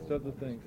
other things.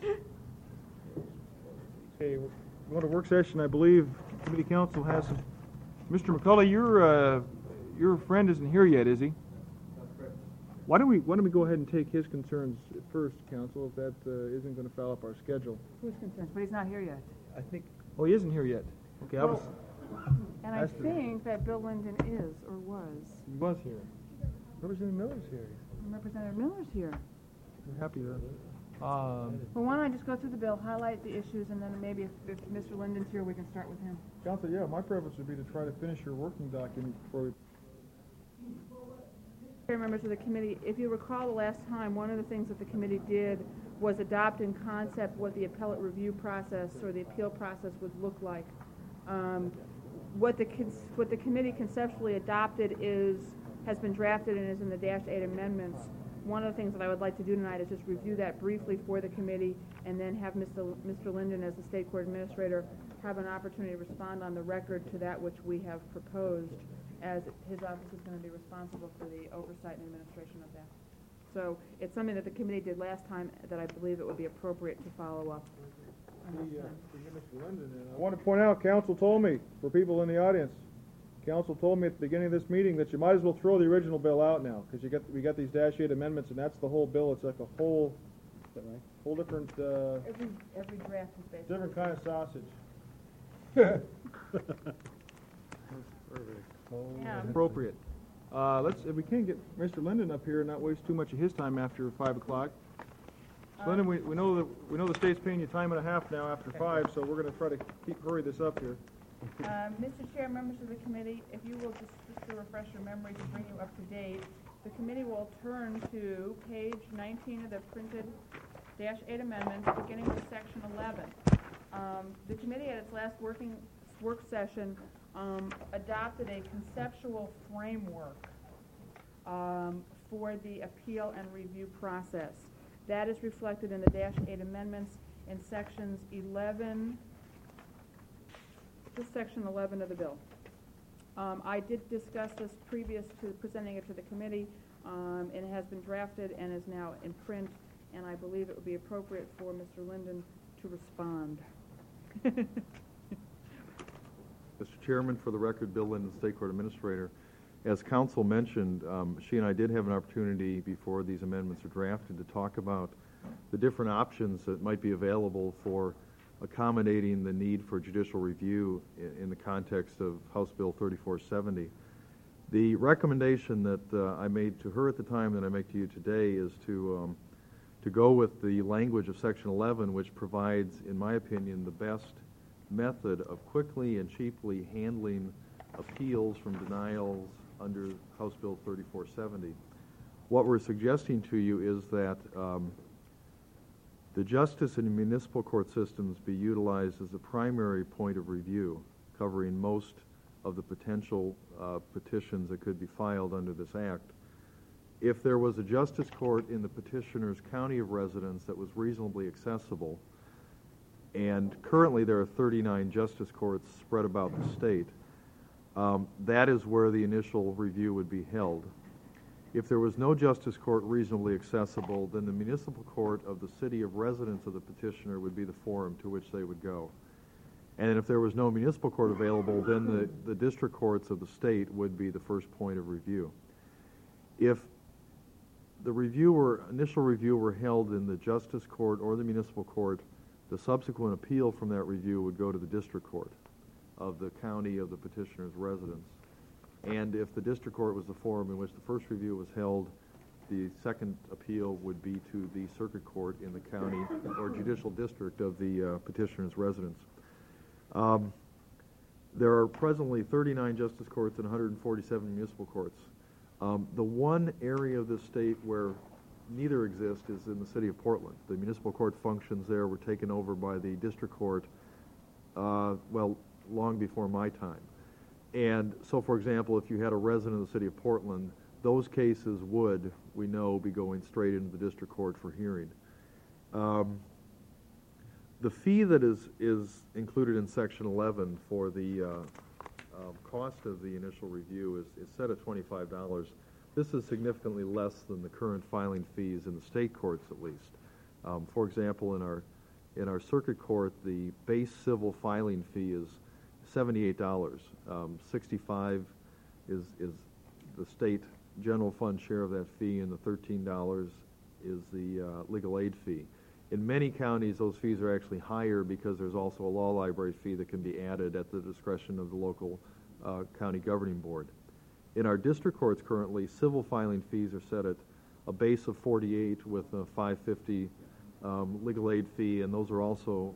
Okay, we're going to work session. I believe committee council has some. Mr. McCullough, your friend isn't here yet, is he? Why don't we go ahead and take his concerns first, council, if that isn't going to foul up our schedule? Who's concerned? But he's not here yet. I think. Oh, he isn't here yet. Okay, I was. And I think that Bill Linden is or was. He was here. Representative Miller's here. Representative Miller's here. We're happy to. Well, why don't I just go through the bill, highlight the issues, and then maybe if Mr. Linden's here, we can start with him. Council, yeah, my preference would be to try to finish your working document before we. Members of the committee, if you recall the last time, one of the things that the committee did was adopt in concept what the appellate review process or the appeal process would look like. What the committee conceptually adopted has been drafted and is in the -8 amendments. One of the things that I would like to do tonight is just review that briefly for the committee and then have Mr. Linden as the state court administrator have an opportunity to respond on the record to that which we have proposed, as his office is going to be responsible for the oversight and administration of that. So it's something that the committee did last time that I believe it would be appropriate to follow up. I want to point out, council told me, for people in the audience, council told me at the beginning of this meeting that you might as well throw the original bill out now, because we got these -8 amendments, and that's the whole bill. It's like a whole, is that right? Whole different, every draft is basically different kind of sausage. Yeah. Appropriate. If we can get Mr. Linden up here and not waste too much of his time after 5 o'clock. Linden, we know the state's paying you time and a half now after 5, so we're going to try to hurry this up here. Mr. Chair, members of the committee, if you will just to refresh your memory to bring you up to date, the committee will turn to page 19 of the printed -8 amendments, beginning with section 11. The committee at its last work session adopted a conceptual framework for the appeal and review process. That is reflected in the -8 amendments in sections 11. This section 11 of the bill. I did discuss this previous to presenting it to the committee, and it has been drafted and is now in print, and I believe it would be appropriate for Mr. Linden to respond. Mr. Chairman, for the record, Bill Linden, State Court Administrator. As council mentioned, she and I did have an opportunity before these amendments are drafted to talk about the different options that might be available for accommodating the need for judicial review in the context of House Bill 3470. The recommendation that I made to her at the time that I make to you today is to go with the language of Section 11, which provides, in my opinion, the best method of quickly and cheaply handling appeals from denials under House Bill 3470. What we're suggesting to you is that the justice and municipal court systems be utilized as the primary point of review, covering most of the potential petitions that could be filed under this act. If there was a justice court in the petitioner's county of residence that was reasonably accessible, and currently there are 39 justice courts spread about the state, that is where the initial review would be held. If there was no justice court reasonably accessible, then the municipal court of the city of residence of the petitioner would be the forum to which they would go. And if there was no municipal court available, then the district courts of the state would be the first point of review. If the initial review were held in the justice court or the municipal court, the subsequent appeal from that review would go to the district court of the county of the petitioner's residence. And if the district court was the forum in which the first review was held, the second appeal would be to the circuit court in the county or judicial district of the petitioner's residence. There are presently 39 justice courts and 147 municipal courts. The one area of the state where neither exist is in the city of Portland. The municipal court functions there were taken over by the district court, long before my time. And so, for example, if you had a resident of the city of Portland, those cases would, we know, be going straight into the district court for hearing. The fee that is included in Section 11 for the cost of the initial review is set at $25. This is significantly less than the current filing fees in the state courts, at least. For example, in our circuit court, the base civil filing fee is $78. 65 is the state general fund share of that fee, and the $13 is the legal aid fee. In many counties, those fees are actually higher because there's also a law library fee that can be added at the discretion of the local county governing board. In our district courts currently, civil filing fees are set at a base of $48 with a $5.50 legal aid fee, and those are also,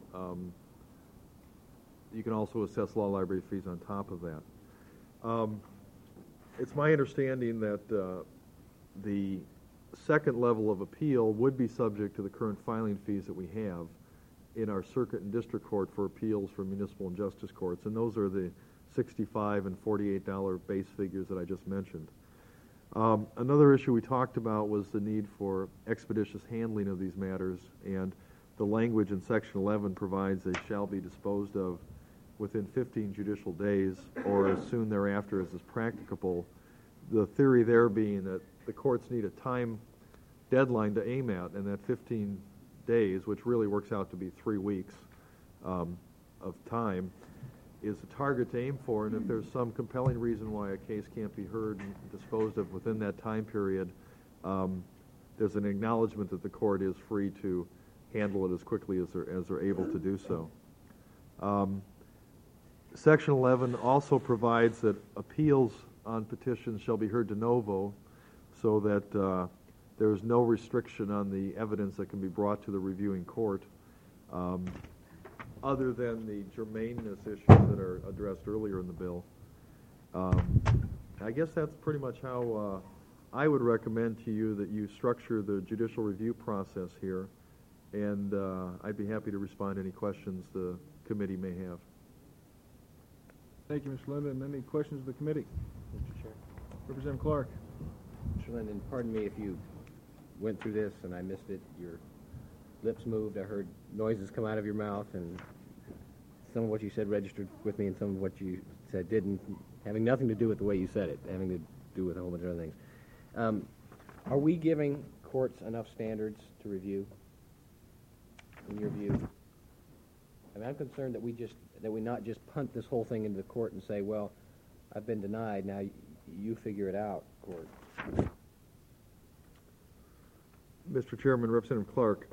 you can also assess law library fees on top of that. It's my understanding that the second level of appeal would be subject to the current filing fees that we have in our circuit and district court for appeals for municipal and justice courts, and those are the $65 and $48 base figures that I just mentioned. Another issue we talked about was the need for expeditious handling of these matters, and the language in Section 11 provides they shall be disposed of within 15 judicial days or as soon thereafter as is practicable. The theory there being that the courts need a time deadline to aim at, and that 15 days, which really works out to be 3 weeks of time, is a target to aim for, and if there's some compelling reason why a case can't be heard and disposed of within that time period, there's an acknowledgement that the court is free to handle it as quickly as they're able to do so. Section 11 also provides that appeals on petitions shall be heard de novo, so that there is no restriction on the evidence that can be brought to the reviewing court, other than the germaneness issues that are addressed earlier in the bill. I guess that's pretty much how I would recommend to you that you structure the judicial review process here, and I'd be happy to respond to any questions the committee may have. Thank you, Mr. Linden. Any questions of the committee? Mr. Chair. Representative Clark. Mr. Linden, pardon me if you went through this and I missed it. Your lips moved. I heard noises come out of your mouth, and some of what you said registered with me and some of what you said didn't, having nothing to do with the way you said it, having to do with a whole bunch of other things. Are we giving courts enough standards to review, in your view? I mean, I'm concerned that we not just punt this whole thing into the court and say, well, I've been denied, now you figure it out, court. Mr. Chairman, Representative Clark,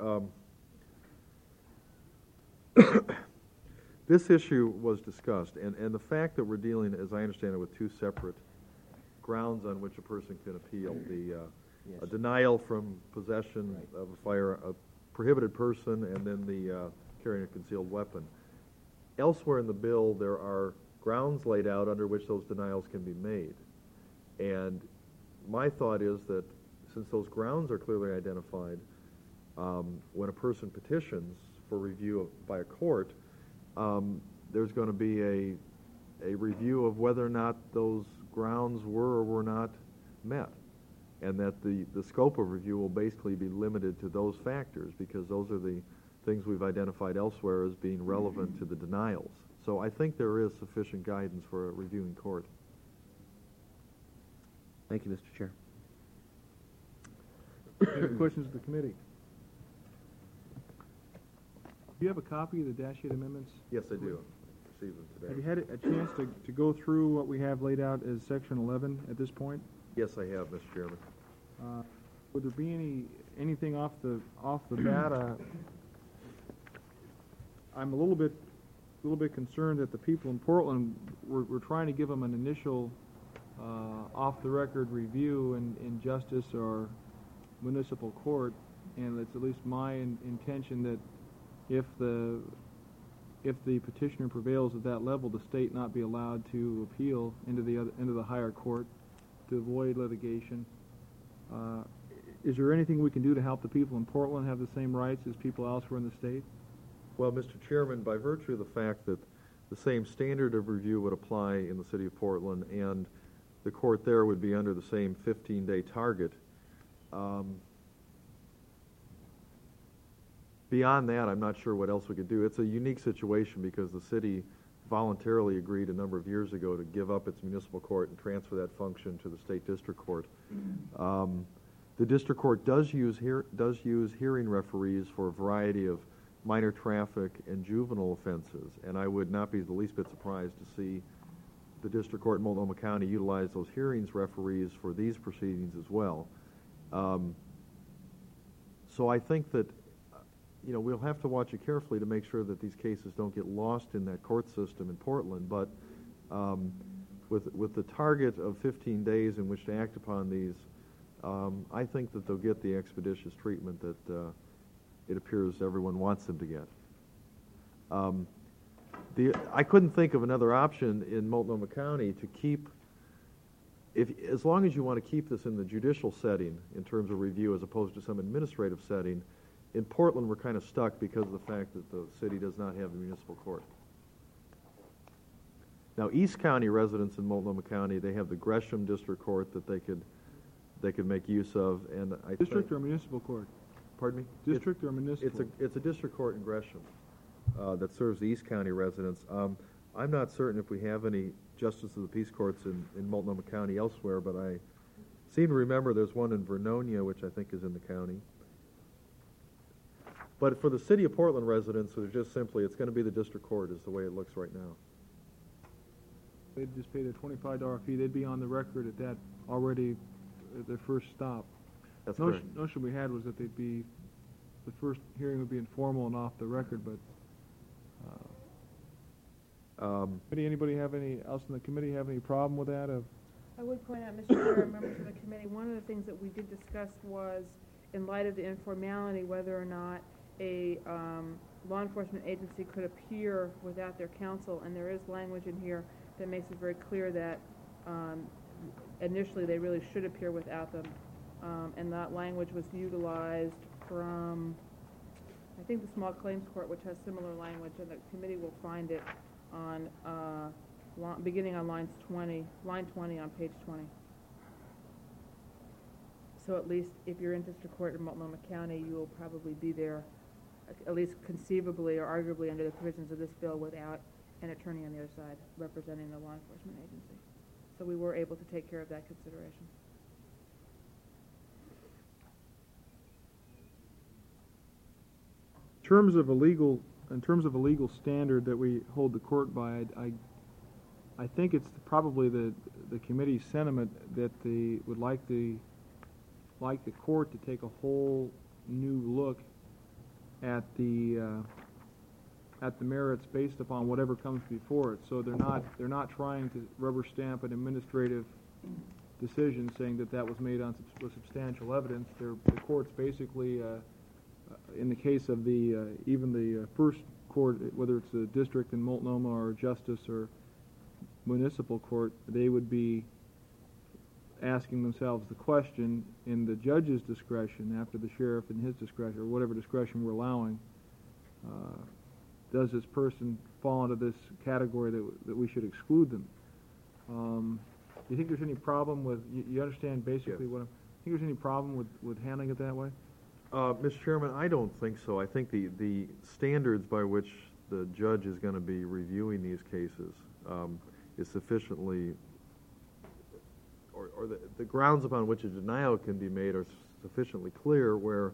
this issue was discussed, and the fact that we're dealing, as I understand it, with two separate grounds on which a person can appeal, a denial from possession of a prohibited person, and then the carrying a concealed weapon. Elsewhere in the bill, there are grounds laid out under which those denials can be made. And my thought is that since those grounds are clearly identified, when a person petitions for review by a court, there's going to be a review of whether or not those grounds were or were not met, and that the scope of review will basically be limited to those factors, because those are the things we've identified elsewhere as being relevant to the denials. So I think there is sufficient guidance for a reviewing court. Thank you, Mr. Chair. Any questions of the committee? Do you have a copy of the dash 8 amendments? Yes, I do. Received them today. Have you had a chance to go through what we have laid out as Section 11 at this point? Yes, I have, Mr. Chairman. Would there be anything off the bat? I'm a little bit concerned that the people in Portland, we're trying to give them an initial off-the-record review in justice or municipal court, and it's at least my intention that if the petitioner prevails at that level, the state not be allowed to appeal into the higher court to avoid litigation. Is there anything we can do to help the people in Portland have the same rights as people elsewhere in the state? Well, Mr. Chairman, by virtue of the fact that the same standard of review would apply in the city of Portland, and the court there would be under the same 15-day target, beyond that, I'm not sure what else we could do. It's a unique situation because the city voluntarily agreed a number of years ago to give up its municipal court and transfer that function to the state district court. The district court does use hearing referees for a variety of minor traffic and juvenile offenses, and I would not be the least bit surprised to see the district court in Multnomah County utilize those hearings referees for these proceedings as well. So I think that, we'll have to watch it carefully to make sure that these cases don't get lost in that court system in Portland, but with the target of 15 days in which to act upon these, I think that they'll get the expeditious treatment that it appears everyone wants them to get. I couldn't think of another option in Multnomah County to keep, as long as you want to keep this in the judicial setting in terms of review as opposed to some administrative setting. In Portland, we're kind of stuck because of the fact that the city does not have a municipal court. Now, East County residents in Multnomah County, they have the Gresham District Court that they could make use of, and I District think, or municipal court? pardon me? District or municipal? It's a district court in Gresham that serves the East County residents. I'm not certain if we have any justice of the peace courts in Multnomah County elsewhere, but I seem to remember there's one in Vernonia, which I think is in the county. But for the city of Portland residents, it's just simply, it's going to be the district court is the way it looks right now. They'd just pay their $25 fee. They'd be on the record at that already at their first stop. That's correct. Notion we had was that the first hearing would be informal and off the record, but anybody else in the committee have any problem with that? I would point out, Mr. Chair, members of the committee, one of the things that we did discuss was, in light of the informality, whether or not a law enforcement agency could appear without their counsel, and there is language in here that makes it very clear that initially they really should appear without them, and that language was utilized from, I think, the small claims court, which has similar language, and the committee will find it on beginning on line 20 on page 20. So at least if you're in district court in Multnomah County, you will probably be there, at least conceivably or arguably under the provisions of this bill, without an attorney on the other side representing the law enforcement agency. So we were able to take care of that consideration. In terms of a legal standard that we hold the court by, I think it's probably the committee's sentiment that they would like the court to take a whole new look at the merits based upon whatever comes before it. So they're not trying to rubber stamp an administrative decision saying that was made on substantial evidence. The court's basically, in the case of even the first court, whether it's a district in Multnomah or justice or municipal court, they would be asking themselves the question in the judge's discretion, after the sheriff in his discretion, or whatever discretion we're allowing, does this person fall into this category that we should exclude them? Do you think there's any problem with, you understand basically what I'm, do you think there's any problem with handling it that way? Mr. Chairman, I don't think so. I think the standards by which the judge is going to be reviewing these cases is sufficiently, or the grounds upon which a denial can be made are sufficiently clear, where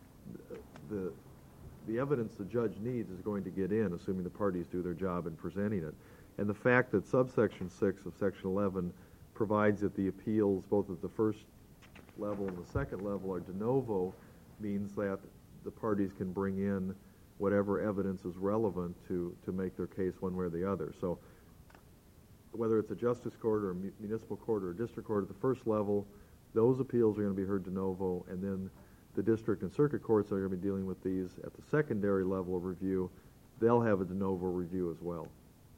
the evidence the judge needs is going to get in, assuming the parties do their job in presenting it. And the fact that subsection 6 of section 11 provides that the appeals, both at the first level and the second level, are de novo, means that the parties can bring in whatever evidence is relevant to make their case one way or the other. So whether it's a justice court or a municipal court or a district court at the first level, those appeals are going to be heard de novo, and then the district and circuit courts are going to be dealing with these at the secondary level of review. They'll have a de novo review as well.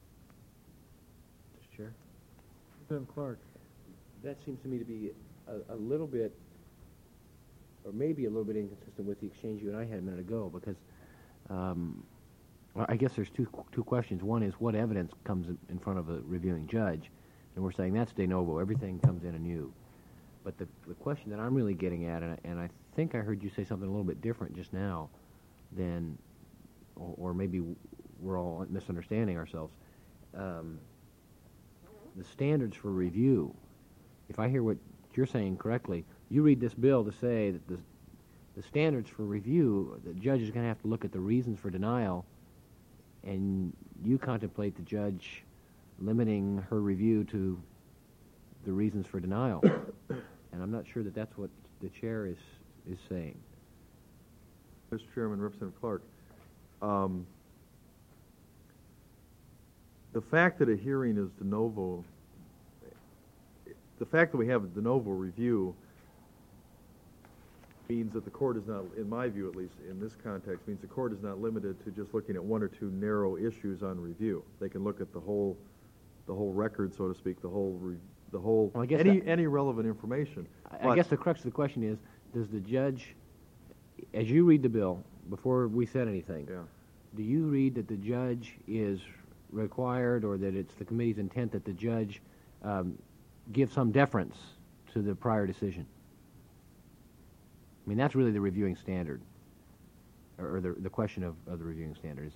Mr. Chair? Tim Clark. That seems to me to be a little bit, or maybe a little bit inconsistent with the exchange you and I had a minute ago, because well, I guess there's two questions. One is, what evidence comes in front of a reviewing judge? And we're saying that's de novo. Everything comes in anew. But the question that I'm really getting at, and I think I heard you say something a little bit different just now than, or maybe we're all misunderstanding ourselves. The standards for review, if I hear what you're saying correctly, you read this bill to say that the standards for review, the judge is going to have to look at the reasons for denial, and you contemplate the judge limiting her review to the reasons for denial. And I'm not sure that that's what the chair is saying. Mr. Chairman, Representative Clark, the fact that a hearing is de novo, the fact that we have a de novo review means that the court is not, in my view at least, in this context, means the court is not limited to just looking at one or two narrow issues on review. They can look at the whole record, so to speak, the whole Well, I guess any relevant information. I guess the crux of the question is, does the judge, as you read the bill, before we said anything, Yeah. do you read that the judge is required, or that it's the committee's intent that the judge give some deference to the prior decision? I mean, that's really the reviewing standard, or the question of the reviewing standards.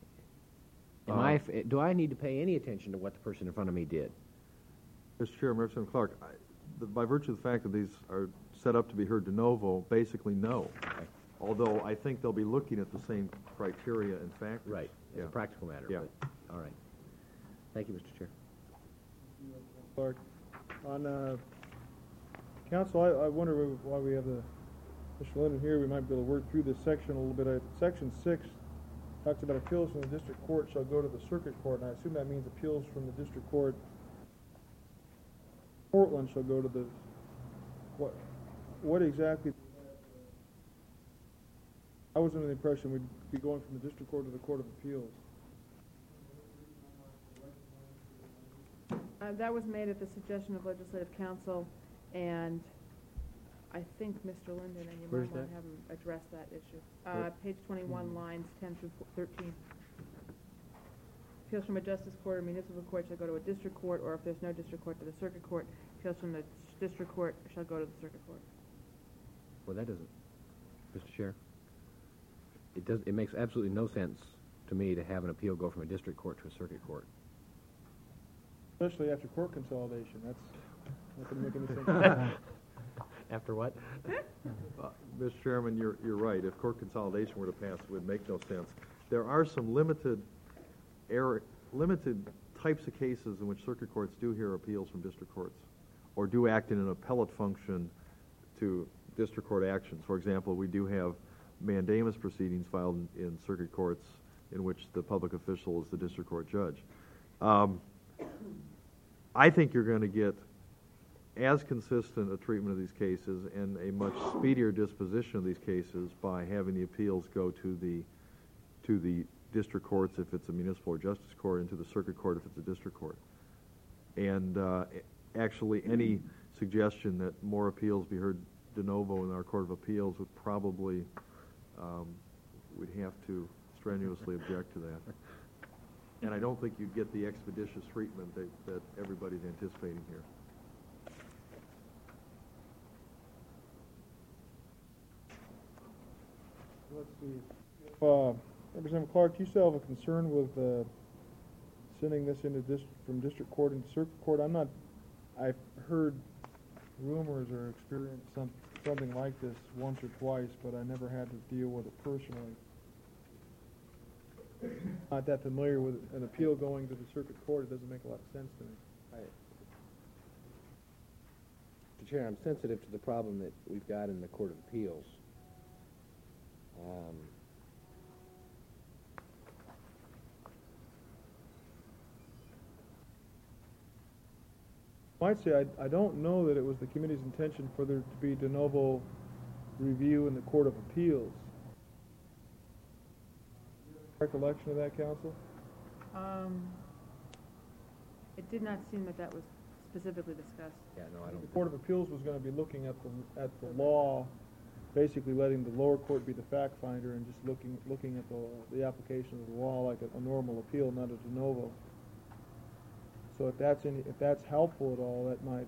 Do I need to pay any attention to what the person in front of me did? Mr. Chairman, Representative Clark, by virtue of the fact that these are set up to be heard de novo, basically no. Okay. Although I think they'll be looking at the same criteria and factors. Right, as Yeah. a practical matter. Yeah. But, all right. Thank you, Mr. Chair. Clark, on council, I wonder why we have Mr. Linden here. We might be able to work through this section a little bit. Section 6 talks about appeals from the district court shall go to the circuit court, and I assume that means appeals from the district court. Portland shall go to the, what exactly? I was under the impression we'd be going from the district court to the Court of Appeals. That was made at the suggestion of Legislative Counsel, and I think Mr. Linden and you Where's might want that? to have him address that issue. Where? Page 21, lines 10 through 13. Appeals from a justice court or municipal court shall go to a district court, or if there's no district court, to the circuit court. Appeals from the district court shall go to the circuit court. Well, that doesn't, Mr. Chair. It makes absolutely no sense to me to have an appeal go from a district court to a circuit court. Especially after court consolidation. That's not going to make any sense. After what? Mr. Chairman, you're right. If court consolidation were to pass, it would make no sense. There are some limited types of cases in which circuit courts do hear appeals from district courts, or do act in an appellate function to district court actions. For example, we do have mandamus proceedings filed in circuit courts in which the public official is the district court judge. I think you're going to get as consistent a treatment of these cases and a much speedier disposition of these cases by having the appeals go to the district courts if it's a municipal or justice court, and to the circuit court if it's a district court. And actually, any suggestion that more appeals be heard de novo in our Court of Appeals would probably, we'd have to strenuously object to that. And I don't think you'd get the expeditious treatment that everybody's anticipating here. Let's see. Representative Clark, do you still have a concern with sending this into from district court into circuit court? I've heard rumors or experienced something like this once or twice, but I never had to deal with it personally. Not that familiar with an appeal going to the circuit court. It doesn't make a lot of sense to me. Mr. Chair, I'm sensitive to the problem that we've got in the Court of Appeals. I might say I don't know that it was the committee's intention for there to be de novo review in the Court of Appeals. Recollection of that, counsel? It did not seem that was specifically discussed. Yeah, no, I don't. The Court of Appeals was going to be looking at the law, basically letting the lower court be the fact finder and just looking at the application of the law like a normal appeal, not a de novo. So if that's helpful at all, that might.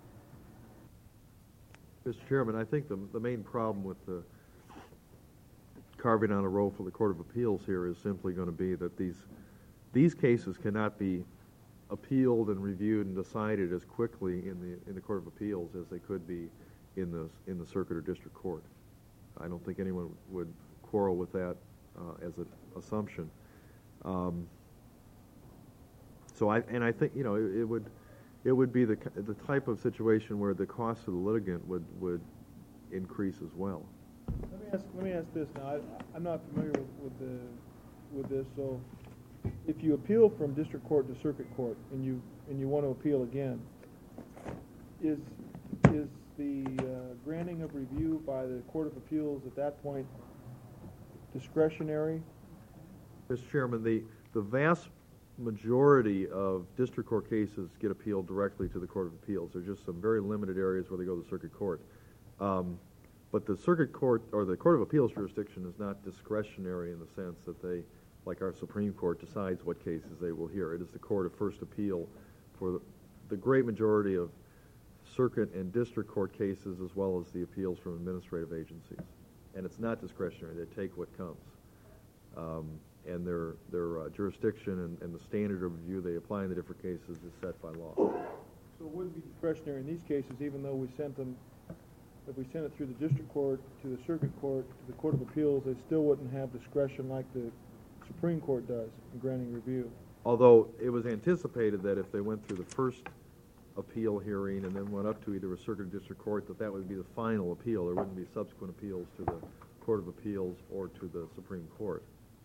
Mr. Chairman, I think the main problem with the carving out a role for the Court of Appeals here is simply going to be that these cases cannot be appealed and reviewed and decided as quickly in the Court of Appeals as they could be in the circuit or district court. I don't think anyone would quarrel with that as an assumption. So I think it would be the type of situation where the cost of the litigant would increase as well. Let me ask this now. I'm not familiar with this. So, if you appeal from district court to circuit court and you want to appeal again, is the granting of review by the Court of Appeals at that point discretionary? Mr. Chairman, the vast majority of district court cases get appealed directly to the Court of Appeals. There's just some very limited areas where they go to circuit court. But the circuit court or the Court of Appeals jurisdiction is not discretionary in the sense that they, like our Supreme Court, decides what cases they will hear. It is the court of first appeal for the great majority of circuit and district court cases, as well as the appeals from administrative agencies. And it's not discretionary. They take what comes. And their jurisdiction and the standard of review they apply in the different cases is set by law. So it wouldn't be discretionary in these cases, even though we sent them, if we sent it through the district court, to the circuit court, to the Court of Appeals, they still wouldn't have discretion like the Supreme Court does in granting review. Although it was anticipated that if they went through the first appeal hearing and then went up to either a circuit or district court, that would be the final appeal. There wouldn't be subsequent appeals to the Court of Appeals or to the Supreme Court.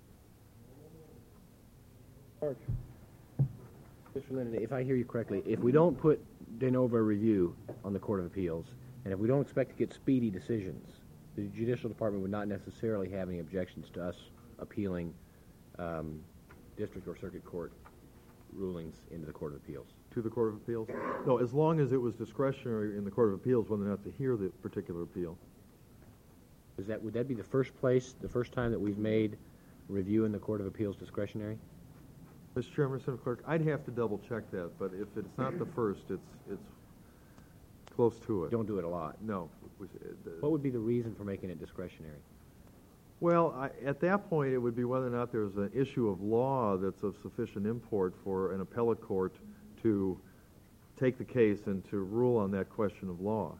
Mark. Mr. Linden, if I hear you correctly, if we don't put de novo review on the Court of Appeals, and if we don't expect to get speedy decisions, the Judicial Department would not necessarily have any objections to us appealing district or circuit court rulings into the Court of Appeals. To the Court of Appeals? No, as long as it was discretionary in the Court of Appeals whether or not to hear the particular appeal. Would that be the first time that we've made review in the Court of Appeals discretionary? Mr. Chairman, Senator Clerk, I'd have to double check that, but if it's not the first, it's close to it. Don't do it a lot. No. What would be the reason for making it discretionary? Well, at that point, it would be whether or not there's an issue of law that's of sufficient import for an appellate court to take the case and to rule on that question of law.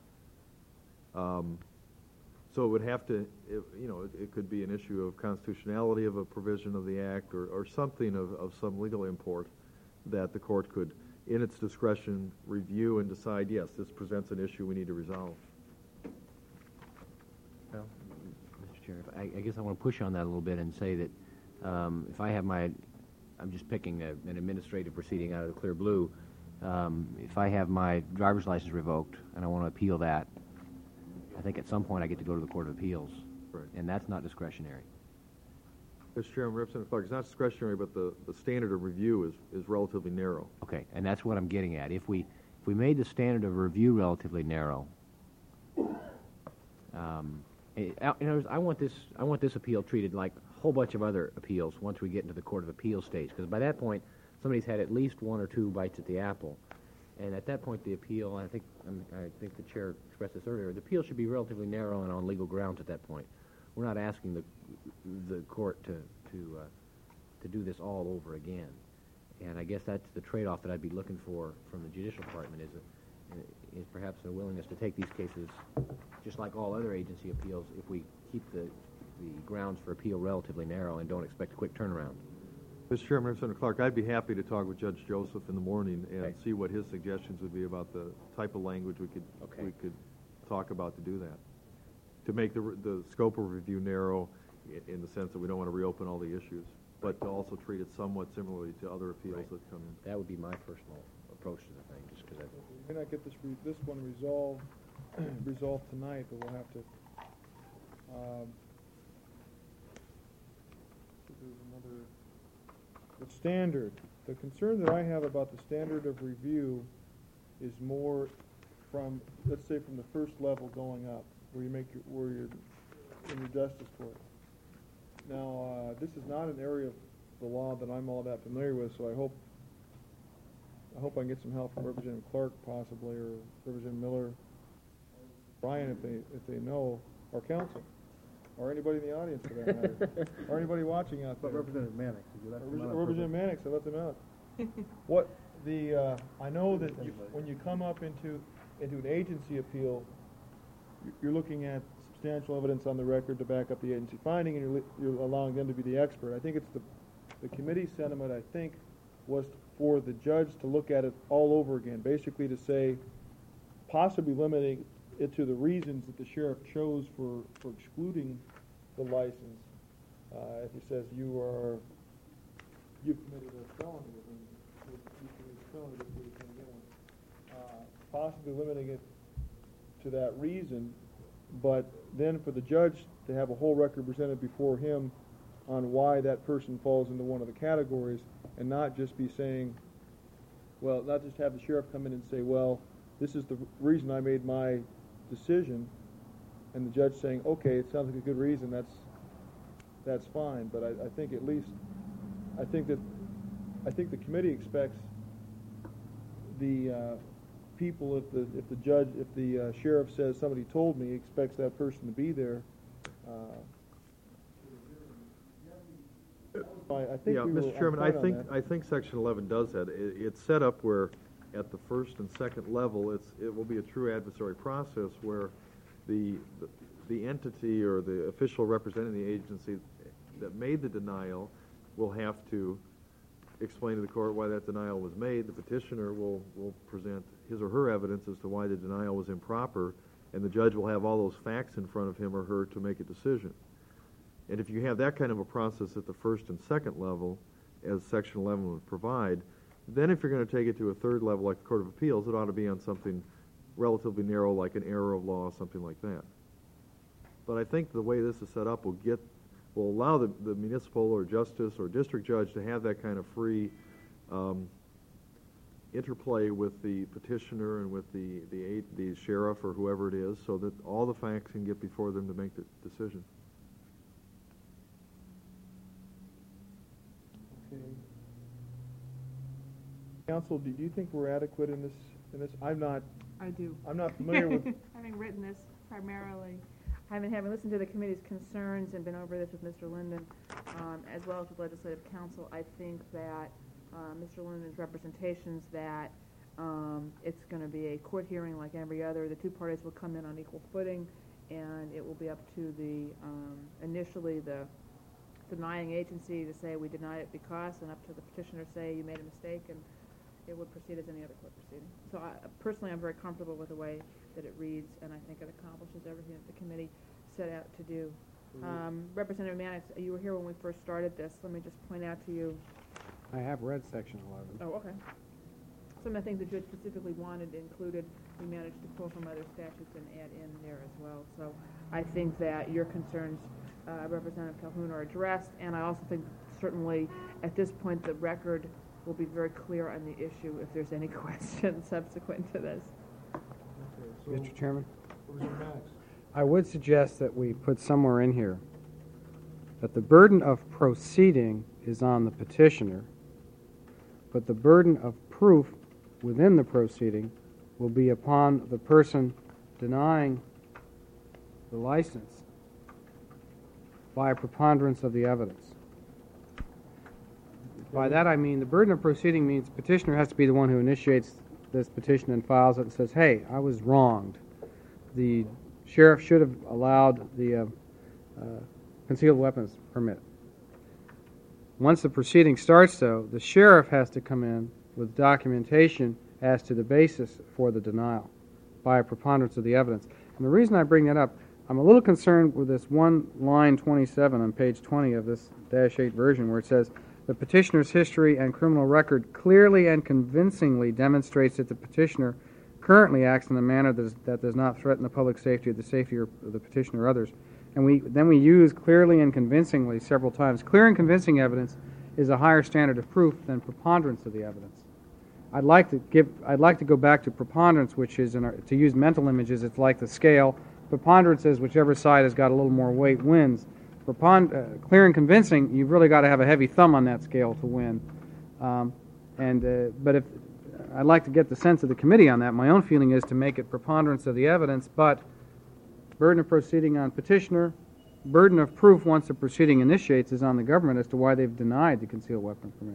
So it would have to, it could be an issue of constitutionality of a provision of the Act or something of some legal import that the court could, in its discretion, review and decide, yes, this presents an issue we need to resolve. Well, Mr. Chair, I guess I want to push on that a little bit and say that if I have I'm just picking an administrative proceeding out of the clear blue, if I have my driver's license revoked and I want to appeal that, I think at some point I get to go to the Court of Appeals. Right. And that's not discretionary. Mr. Chairman, Representative Clark, it's not discretionary, but the standard of review is relatively narrow. Okay, and that's what I'm getting at. If we made the standard of review relatively narrow, I want this appeal treated like a whole bunch of other appeals once we get into the Court of Appeals stage, because by that point somebody's had at least one or two bites at the apple, and at that point the appeal, I think the chair expressed this earlier, the appeal should be relatively narrow and on legal grounds at that point. We're not asking the court to do this all over again, and I guess that's the trade-off that I'd be looking for from the Judicial Department is perhaps a willingness to take these cases, just like all other agency appeals, if we keep the grounds for appeal relatively narrow and don't expect a quick turnaround. Mr. Chairman, Representative Clark, I'd be happy to talk with Judge Joseph in the morning and Okay. see what his suggestions would be about the type of language we could talk about to do that. To make the scope of review narrow in the sense that we don't want to reopen all the issues, but to also treat it somewhat similarly to other appeals Right. that come in. That would be my personal approach to the thing, just because We may not get this one resolved tonight, but we'll have to. There's another. The standard. The concern that I have about the standard of review is more from, let's say, from the first level going up, where you're in your justice court. Now, this is not an area of the law that I'm all that familiar with, so I hope I can get some help from Representative Clark possibly, or Representative Miller, Brian if they know, or counsel, or anybody in the audience for that matter, or anybody watching out there. But Representative Mannix, did you let them out? Representative Mannix, I let them out. What I know that when you come up into an agency appeal, you're looking at substantial evidence on the record to back up the agency finding, and you're allowing them to be the expert. I think it's the committee sentiment, I think, was for the judge to look at it all over again, basically to say, possibly limiting it to the reasons that the sheriff chose for excluding the license. If he says you've committed a felony, then you committed a felony, therefore you can't get one. Possibly limiting it to that reason, but then for the judge to have a whole record presented before him on why that person falls into one of the categories, and not just be saying, well, not just have the sheriff come in and say, well, this is the reason I made my decision, and the judge saying, okay, it sounds like a good reason, that's fine. But I think at least, I think the committee expects the people, if the sheriff says somebody told me, expects that person to be there. I think yeah, we were Mr. Chairman, on point on that. I think Section 11 does that. It's set up where, at the first and second level, it will be a true adversary process where the entity or the official representing the agency that made the denial will have to explain to the court why that denial was made. The petitioner will present his or her evidence as to why the denial was improper, and the judge will have all those facts in front of him or her to make a decision. And if you have that kind of a process at the first and second level, as Section 11 would provide, then if you're going to take it to a third level like the Court of Appeals, it ought to be on something relatively narrow like an error of law, something like that. But I think the way this is set up will allow the municipal or justice or district judge to have that kind of free interplay with the petitioner and with the sheriff or whoever it is, so that all the facts can get before them to make the decision. Okay. Counsel, do you think we're adequate in this? I'm not familiar with. Having written this primarily, having listened to the committee's concerns and been over this with Mr. Linden, as well as with legislative counsel, I think that Mr. Linden's representations that it's going to be a court hearing like every other. The two parties will come in on equal footing, and it will be up to initially the denying agency to say we denied it because, and up to the petitioner say you made a mistake, and it would proceed as any other court proceeding. So personally, I'm very comfortable with the way that it reads, and I think it accomplishes everything that the committee set out to do. Representative Mannix, you were here when we first started this. Let me just point out to you. I have read Section 11. Oh, okay. Some of the things the judge specifically wanted included, we managed to pull from other statutes and add in there as well. So I think that your concerns, Representative Calhoun, are addressed, and I also think certainly at this point the record will be very clear on the issue if there's any questions subsequent to this. Okay, Mr. Chairman, Representative Mannix. I would suggest that we put somewhere in here that the burden of proceeding is on the petitioner, but the burden of proof within the proceeding will be upon the person denying the license by a preponderance of the evidence. By that I mean the burden of proceeding means the petitioner has to be the one who initiates this petition and files it and says, hey, I was wronged. The sheriff should have allowed the concealed weapons permit. Once the proceeding starts, though, the sheriff has to come in with documentation as to the basis for the denial by a preponderance of the evidence. And the reason I bring that up, I'm a little concerned with this one line 27 on page 20 of this -8 version where it says, the petitioner's history and criminal record clearly and convincingly demonstrates that the petitioner currently acts in a manner that does not threaten the public safety or the safety of the petitioner or others. And we use clearly and convincingly several times. Clear and convincing evidence is a higher standard of proof than preponderance of the evidence. I'd like to go back to preponderance, which is, to use mental images, it's like the scale. Preponderance is whichever side has got a little more weight wins. Clear and convincing, you've really got to have a heavy thumb on that scale to win. But if I'd like to get the sense of the committee on that. My own feeling is to make it preponderance of the evidence, but burden of proceeding on petitioner, burden of proof once the proceeding initiates is on the government as to why they've denied the concealed weapon permit.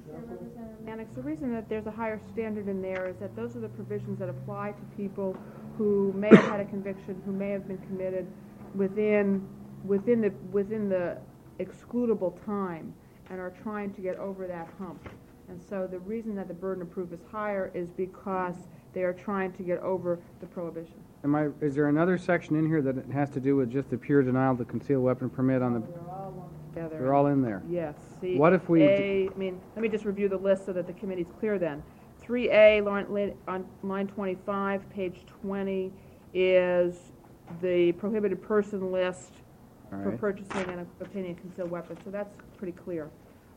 Mannix, the reason that there's a higher standard in there is that those are the provisions that apply to people who may have had a conviction, who may have been committed within the excludable time and are trying to get over that hump. And so the reason that the burden of proof is higher is because they are trying to get over the prohibition. Is there another section in here that it has to do with just the pure denial of the concealed weapon permit on the? They're all in there. Yes. See, What if we? let me just review the list so that the committee's clear then. 3A, on line 25, page 20, is the prohibited person list All for right. purchasing and obtaining a concealed weapon. So that's pretty clear.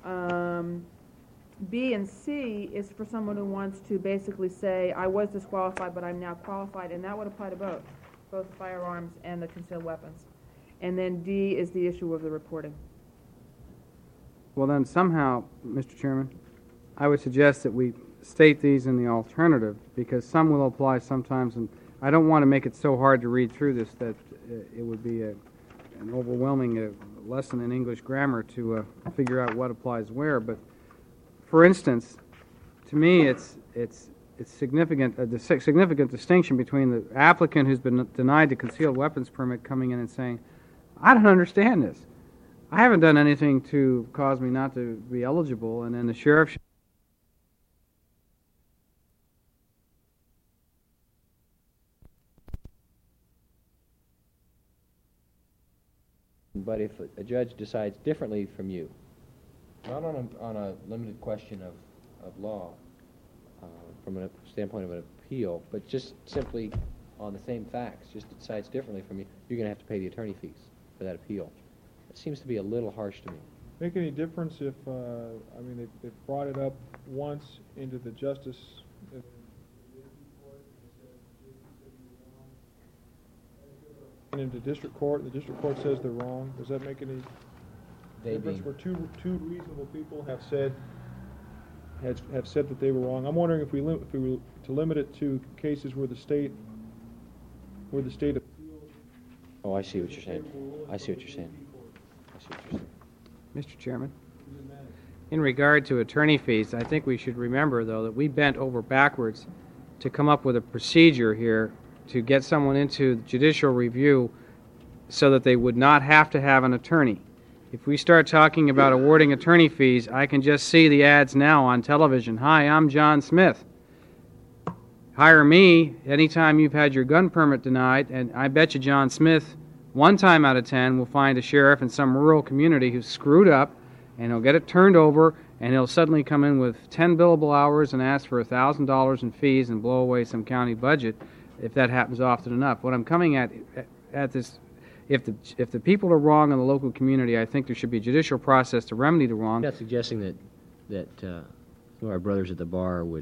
B and C is for someone who wants to basically say, I was disqualified, but I'm now qualified, and that would apply to both firearms and the concealed weapons. And then D is the issue of the reporting. Well, then somehow, Mr. Chairman, I would suggest that we state these in the alternative, because some will apply sometimes, and I don't want to make it so hard to read through this that it would be an overwhelming lesson in English grammar to figure out what applies where. But for instance, to me, it's significant the significant distinction between the applicant who's been denied the concealed weapons permit coming in and saying, I don't understand this. I haven't done anything to cause me not to be eligible, and then the sheriff. But if a judge decides differently from you, not on a limited question of law, from a standpoint of an appeal, but just simply on the same facts, just decides differently from you, you're going to have to pay the attorney fees for that appeal. It seems to be a little harsh to me. Make any difference if, they've brought it up once into the justice, and into district court, and the district court says they're wrong? Does that make any difference where two reasonable people have said that they were wrong? I'm wondering if we were to limit it to cases where the state appealed. Oh, I see what you're saying. I see what you're saying. Mr. Chairman, in regard to attorney fees, I think we should remember, though, that we bent over backwards to come up with a procedure here to get someone into judicial review so that they would not have to have an attorney. If we start talking about awarding attorney fees, I can just see the ads now on television. Hi, I'm John Smith. Hire me anytime you've had your gun permit denied, and I bet you John Smith, 1 time out of 10, will find a sheriff in some rural community who's screwed up, and he'll get it turned over, and he'll suddenly come in with 10 billable hours and ask for $1,000 in fees and blow away some county budget, if that happens often enough. What I'm coming at this, if the people are wrong in the local community, I think there should be a judicial process to remedy the wrong. I'm not suggesting that some of our brothers at the bar would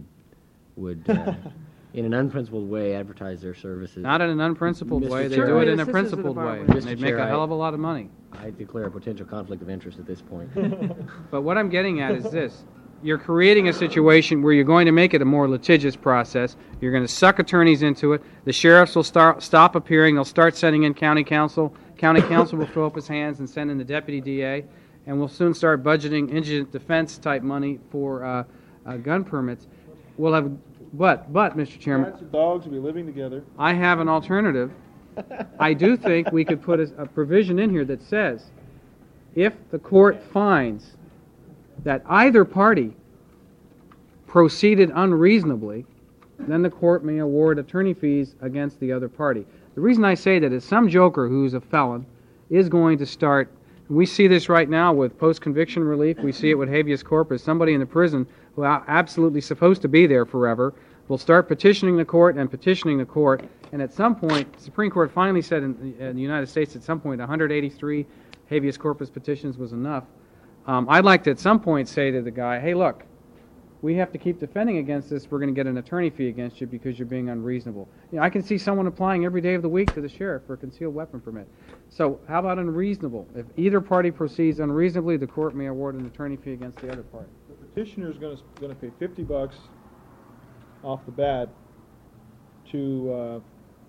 in an unprincipled way advertise their services. Not in an unprincipled Mr. way. They Chair, do it in the a sisters of the principled bar way. would. And Mr. they'd make Chair, a hell of a lot of money. I declare a potential conflict of interest at this point. But what I'm getting at is this. You're creating a situation where you're going to make it a more litigious process. You're going to suck attorneys into it. The sheriffs will stop appearing. They'll start sending in county counsel. County counsel will throw up his hands and send in the deputy DA. And we'll soon start budgeting indigent defense type money for gun permits. We'll have, but, Mr. Chairman, Cats and dogs will be living together. I have an alternative. I do think we could put a provision in here that says, if the court finds that either party proceeded unreasonably, then the court may award attorney fees against the other party. The reason I say that is some joker who's a felon is going to start, we see this right now with post-conviction relief, we see it with habeas corpus, somebody in the prison who absolutely supposed to be there forever will start petitioning the court, and at some point, the Supreme Court finally said in the United States at some point 183 habeas corpus petitions was enough. I'd like to at some point say to the guy, hey, look, we have to keep defending against this. We're going to get an attorney fee against you because you're being unreasonable. You know, I can see someone applying every day of the week to the sheriff for a concealed weapon permit. So how about unreasonable? If either party proceeds unreasonably, the court may award an attorney fee against the other party. The petitioner is going to pay $50 off the bat to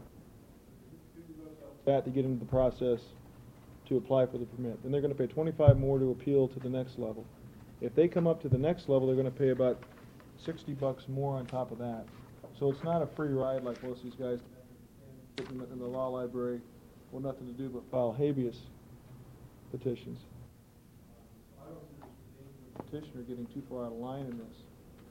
get into the process to apply for the permit. Then they're going to pay $25 more to appeal to the next level. If they come up to the next level, they're going to pay about $60 more on top of that. So it's not a free ride like most of these guys. sitting in the law library with nothing to do but file habeas petitions. I don't see the petitioner getting too far out of line in this.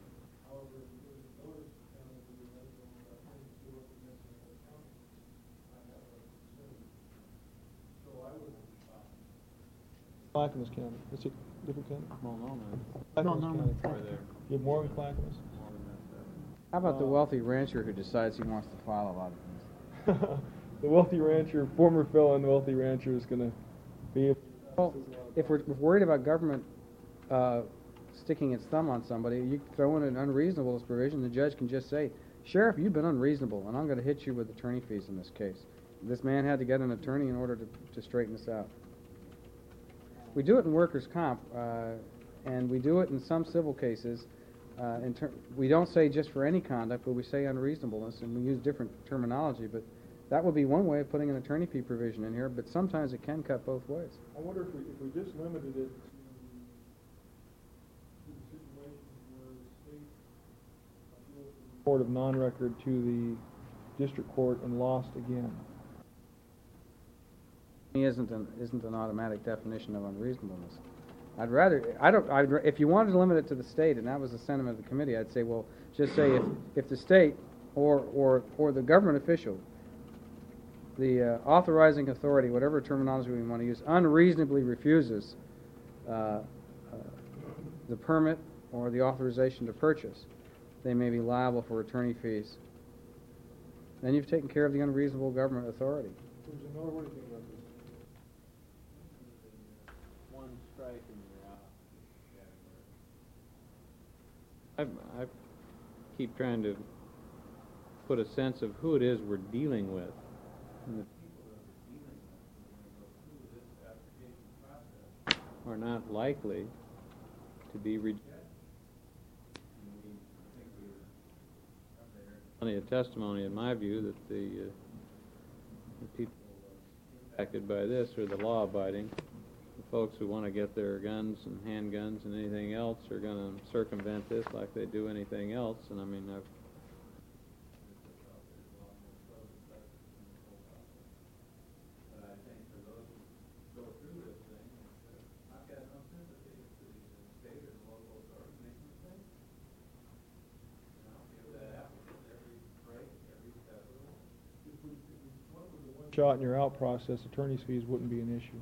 Clackamas County. It's a different county? Multnomah. Clackamas County. Over there. You have more in Clackamas? How about the wealthy rancher who decides he wants to file a lot of things? The wealthy rancher, former felon wealthy rancher is going to be able Well, if we're worried about government sticking its thumb on somebody, you throw in an unreasonableness provision, the judge can just say, Sheriff, you've been unreasonable, and I'm going to hit you with attorney fees in this case. This man had to get an attorney in order to straighten this out. We do it in workers' comp, and we do it in some civil cases. We don't say just for any conduct, but we say unreasonableness, and we use different terminology, but that would be one way of putting an attorney fee provision in here, but sometimes it can cut both ways. I wonder if we just limited it to the situation where the state appealed from the court of non-record to the district court and lost again. Isn't an automatic definition of unreasonableness. If you wanted to limit it to the state, and that was the sentiment of the committee, I'd say, well, just say if the state or the government official, the authorizing authority, whatever terminology we want to use, unreasonably refuses the permit or the authorization to purchase, they may be liable for attorney fees. Then you've taken care of the unreasonable government authority. There's another way to think about this. One strike and you're out. I keep trying to put a sense of who it is we're dealing with. And the people that we're dealing with when they go through this application process are not likely to be rejected. Plenty of testimony, in my view, that the people impacted by this are the law-abiding. The folks who want to get their guns and handguns and anything else are going to circumvent this like they do anything else. And I mean, Shot and you're out process, attorney's fees wouldn't be an issue.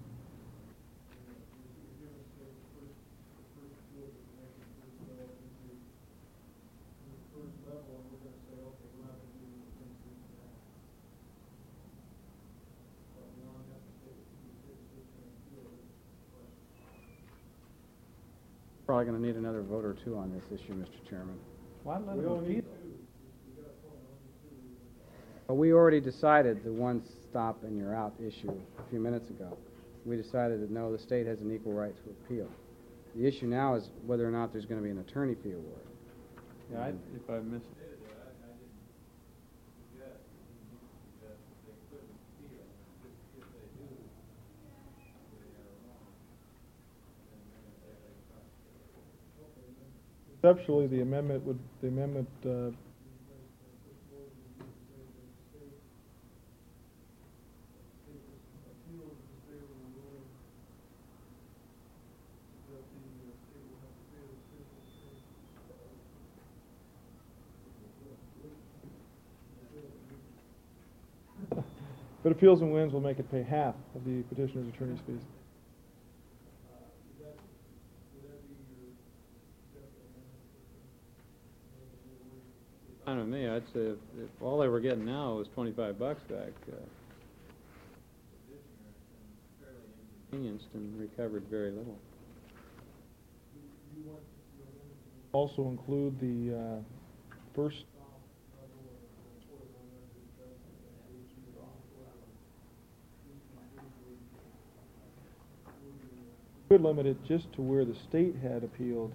Probably going to need another vote or two on this issue, Mr. Chairman. why let them appeal? Well, we already decided the one stop and you're out issue a few minutes ago. We decided that no, the state has an equal right to appeal. The issue now is whether or not there's going to be an attorney fee award. Yeah, if I misstated it, I didn't suggest that they couldn't appeal. If they do, they are wrong. Conceptually, the amendment but appeals and wins will make it pay half of the petitioner's attorney's fees. Fine with me. I'd say if all they were getting now was $25 back, inconvenienced and recovered very little. Also include the first. Could limit it just to where the state had appealed.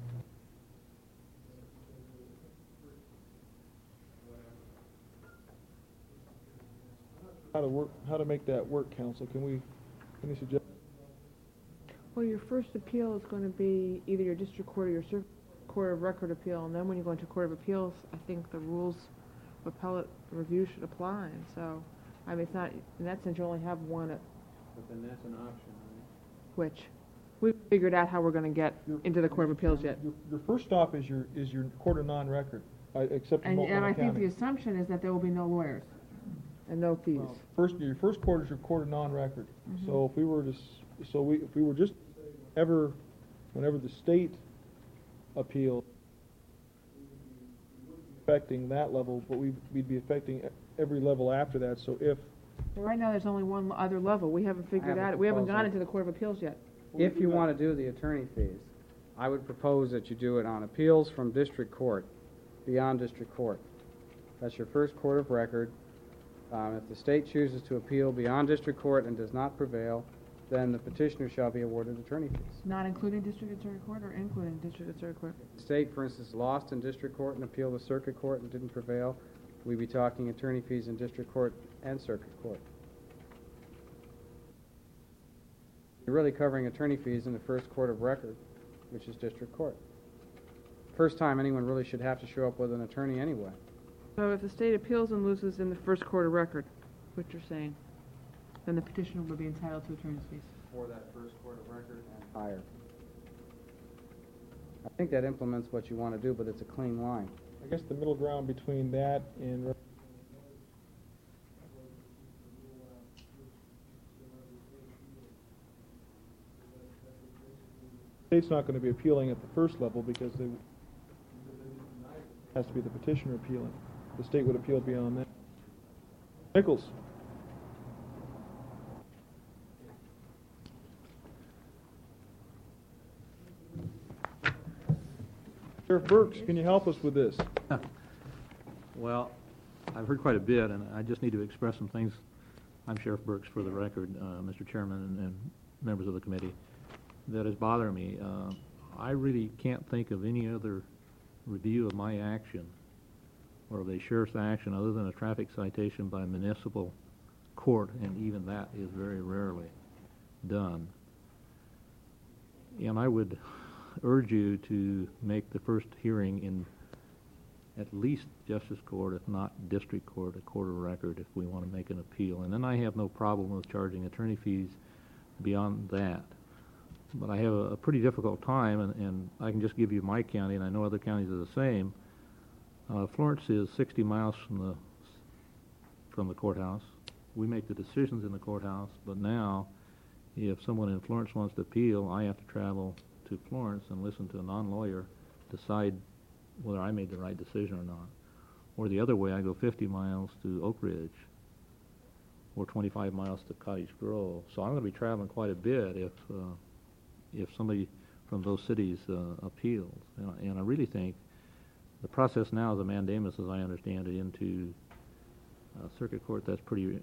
How to make that work, counsel? Can you suggest? Well, your first appeal is going to be either your district court or your circuit court of record appeal, and then when you go into court of appeals, I think the rules of appellate review should apply. And so I mean, it's not, in that sense, you only have one, But then that's an option, right? which, we figured out how we're gonna get into the Court of Appeals yet. Your first stop is your court of non-record, except in And Multnomah I think the County. assumption is that there will be no lawyers and no fees. Your first court is your court of non-record. Mm-hmm. So if we were to, if we were just whenever the state appeal, affecting that level, but we'd be affecting every level after that. So if Right now, there's only one other level. We haven't figured have a out, we haven't proposal. gone into the Court of Appeals yet. If you want to do the attorney fees, I would propose that you do it on appeals from district court, beyond district court. That's your first court of record. If the state chooses to appeal beyond district court and does not prevail, then the petitioner shall be awarded attorney fees. Not including district and circuit court or including district and circuit court? The state, for instance, lost in district court and appealed to circuit court and didn't prevail, we'd be talking attorney fees in district court and circuit court. You're really covering attorney fees in the first court of record, which is district court. First time anyone really should have to show up with an attorney anyway. So if the state appeals and loses in the first court of record, what you're saying, then the petitioner will be entitled to attorney's fees. For that first court of record and higher. I think that implements what you want to do, but it's a clean line. I guess the middle ground between that and state's not going to be appealing at the first level because it has to be the petitioner appealing. The state would appeal beyond that. Nichols. Sheriff Burks, can you help us with this? Well, I've heard quite a bit, and I just need to express some things. I'm Sheriff Burks, for the record, Mr. Chairman and members of the committee, that is bothering me. I really can't think of any other review of my action or of a sheriff's action other than a traffic citation by a municipal court, and even that is very rarely done. And I would urge you to make the first hearing in at least justice court, if not district court, a court of record, if we want to make an appeal. And then I have no problem with charging attorney fees beyond that. But I have a pretty difficult time, and I can just give you my county, and I know other counties are the same. Florence is 60 miles from the courthouse. We make the decisions in the courthouse, but now, if someone in Florence wants to appeal, I have to travel to Florence and listen to a non-lawyer decide whether I made the right decision or not. Or the other way, I go 50 miles to Oak Ridge, or 25 miles to Cottage Grove. So I'm going to be traveling quite a bit if somebody from those cities appeals. And I really think the process now is a mandamus, as I understand it, into circuit court. That's pretty,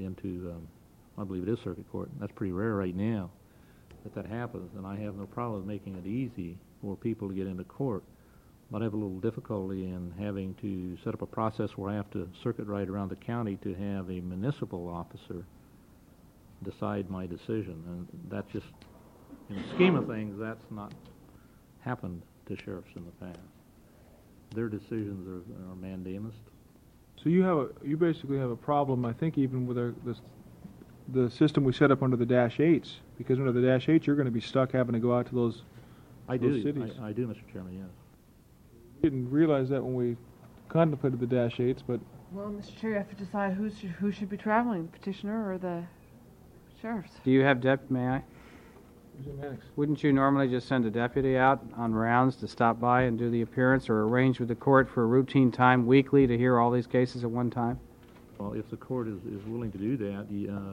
I believe it is circuit court. That's pretty rare right now that happens, and I have no problem with making it easy for people to get into court. But I have a little difficulty in having to set up a process where I have to circuit ride around the county to have a municipal officer decide my decision. And that's just, in the scheme of things, that's not happened to sheriffs in the past. Their decisions are mandamus. So you basically have a problem, I think, even with the system we set up under the -8s, because under the -8s you're going to be stuck having to go out to those cities. I do, Mr. Chairman, yes. We didn't realize that when we contemplated the -8s, but Well, Mr. Chair, you have to decide who should be traveling, the petitioner or the sheriffs. Do you have may I? Wouldn't you normally just send a deputy out on rounds to stop by and do the appearance, or arrange with the court for a routine time weekly to hear all these cases at one time? Well, if the court is willing to do that,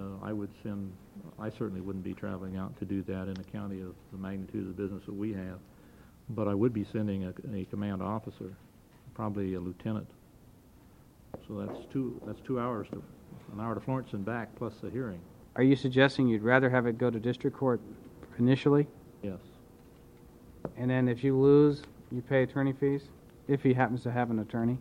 I certainly wouldn't be traveling out to do that in a county of the magnitude of the business that we have. But I would be sending a command officer, probably a lieutenant. So that's 2 hours, an hour to Florence and back, plus the hearing. Are you suggesting you'd rather have it go to district court initially? Yes. And then if you lose, you pay attorney fees? If he happens to have an attorney?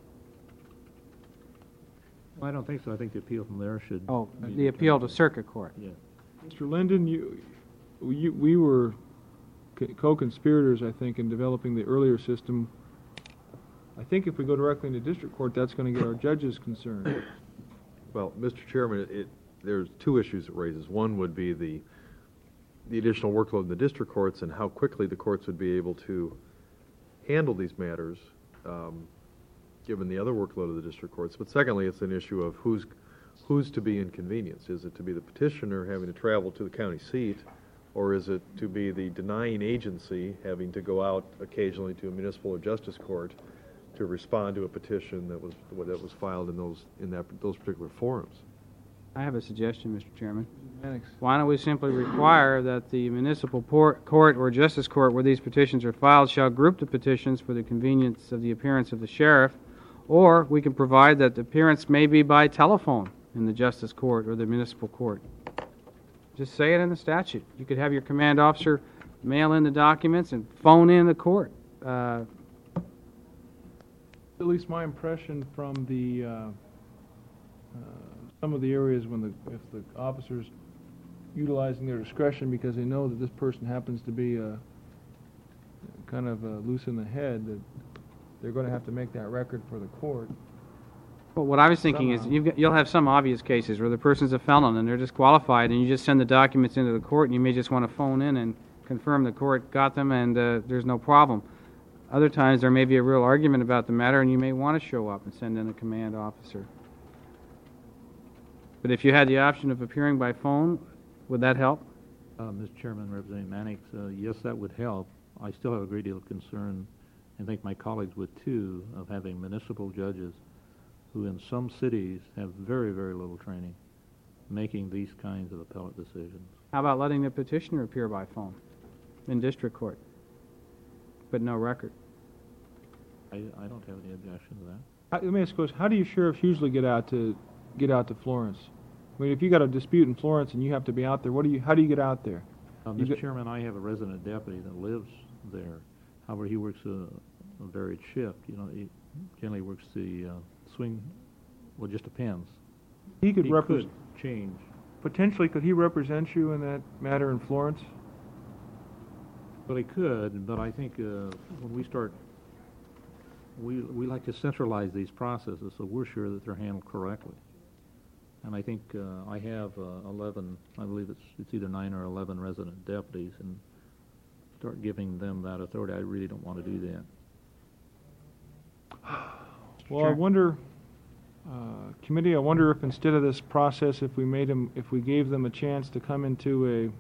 Well, I don't think so. I think the appeal from there should... Oh, be the appeal to circuit court. Yeah. Mr. Linden, we were co-conspirators, I think, in developing the earlier system. I think if we go directly into district court, that's going to get our judges concerned. Well, Mr. Chairman, there's two issues it raises. One would be the additional workload in the district courts and how quickly the courts would be able to handle these matters, given the other workload of the district courts. But secondly, it's an issue of who's to be inconvenienced. Is it to be the petitioner having to travel to the county seat, or is it to be the denying agency having to go out occasionally to a municipal or justice court to respond to a petition that was filed in those particular forums? I have a suggestion, Mr. Chairman. Mannix. Why don't we simply require that the municipal court or justice court where these petitions are filed shall group the petitions for the convenience of the appearance of the sheriff, or we can provide that the appearance may be by telephone in the justice court or the municipal court. Just say it in the statute. You could have your command officer mail in the documents and phone in the court. At least my impression from the some of the areas if the officers utilizing their discretion because they know that this person happens to be kind of loose in the head, that they're going to have to make that record for the court. But what I was thinking is you'll have some obvious cases where the person's a felon and they're disqualified, and you just send the documents into the court, and you may just want to phone in and confirm the court got them, and there's no problem. Other times there may be a real argument about the matter, and you may want to show up and send in a command officer. But if you had the option of appearing by phone, would that help? Mr. Chairman, Representative Mannix, yes, that would help. I still have a great deal of concern, and I think my colleagues would too, of having municipal judges who in some cities have very, very little training making these kinds of appellate decisions. How about letting the petitioner appear by phone in district court, but no record? I don't have any objection to that. Let me ask you this: how do you sheriffs usually get out to Florence? I mean, if you got a dispute in Florence and you have to be out there, how do you get out there? Mr. Chairman, I have a resident deputy that lives there. However, he works a varied shift. You know, he generally works the swing. Well, it just depends. He could change. Potentially, could he represent you in that matter in Florence? Well, he could, but I think when we start, we like to centralize these processes so we're sure that they're handled correctly. And I think I have 11, I believe it's either 9 or 11 resident deputies, and start giving them that authority. I really don't want to do that. Well, I wonder, committee, I wonder if instead of this process, if we gave them a chance to come into a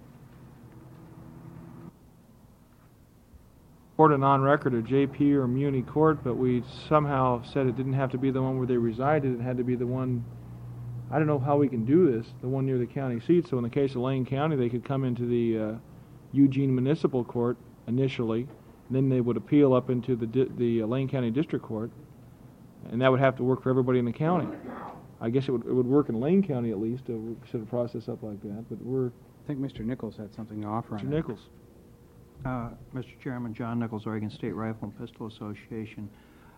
court of non-record, a JP or Muni court, but we somehow said it didn't have to be the one where they resided, it had to be the one, I don't know how we can do this, the one near the county seat. So in the case of Lane County, they could come into the Eugene Municipal Court initially, and then they would appeal up into the Lane County District Court, and that would have to work for everybody in the county. I guess it would work in Lane County at least to set a process up like that, but I think Mr. Nichols had something to offer on Mr. that. Nichols. Mr. Chairman, John Nichols, Oregon State Rifle and Pistol Association.